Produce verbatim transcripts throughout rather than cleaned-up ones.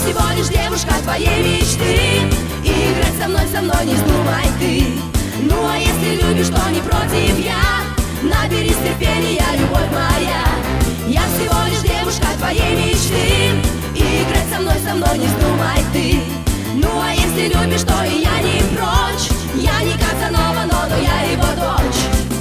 всего лишь девушка твоей мечты. Играть со мной, со мной не вздумай ты. Ну а если любишь, то не против я. Наберись терпения, любовь моя. Я всего лишь девушка твоей мечты. Играть со мной, со мной не вздумай ты. Ну а если любишь, то и я не прочь. Я не Казанова, но, но я его дочь.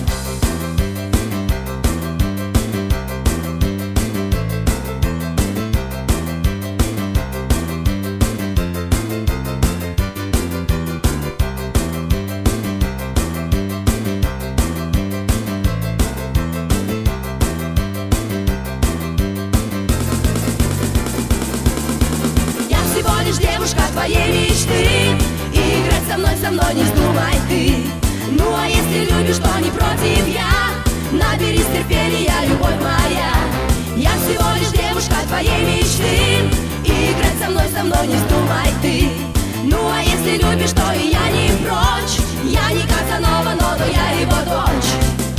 Девушка твоей мечты. Играть со мной, со мной не вздумай ты. Ну а если любишь, то не против я. Наберись терпения, любовь моя. Я всего лишь девушка твоей мечты. Играть со мной, со мной не вздумай ты. Ну а если любишь, то и я не прочь. Я не Казанова, но, но я его дочь.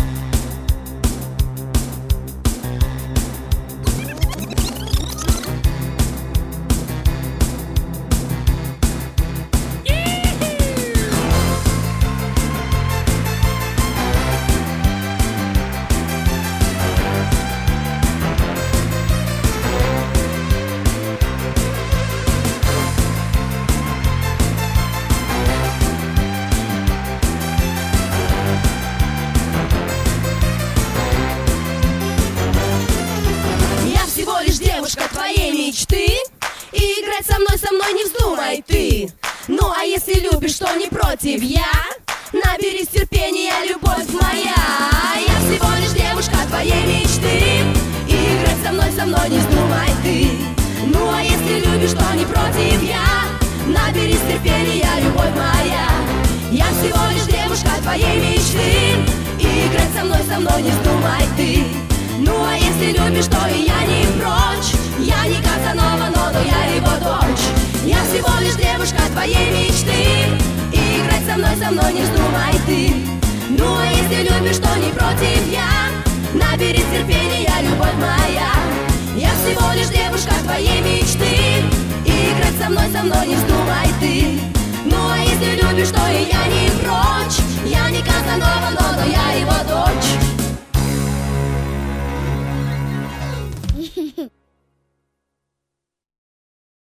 Девушка твоей мечты. И играть со мной, со мной не вздумай ты. Ну а если любишь, то не против я. Наберись терпения, любовь моя. Я всего лишь девушка твоей мечты. И играть со мной, со мной не вздумай ты. Ну а если любишь, то не против я. Наберись терпения, любовь моя. Я всего лишь девушка твоей мечты. И играть со мной, со мной не вздумай ты. Ну а если любишь, то и я не прочь. Я не Казанова, но, но я его дочь. Я всего лишь девушка твоей мечты. И играть со мной, со мной не вздумай ты. Ну а если любишь, то не против я. Наберись терпения, любовь моя. Я всего лишь девушка твоей мечты. И играть со мной, со мной не вздумай ты. Ну а если любишь, то и я не прочь. Я не Казанова, но, но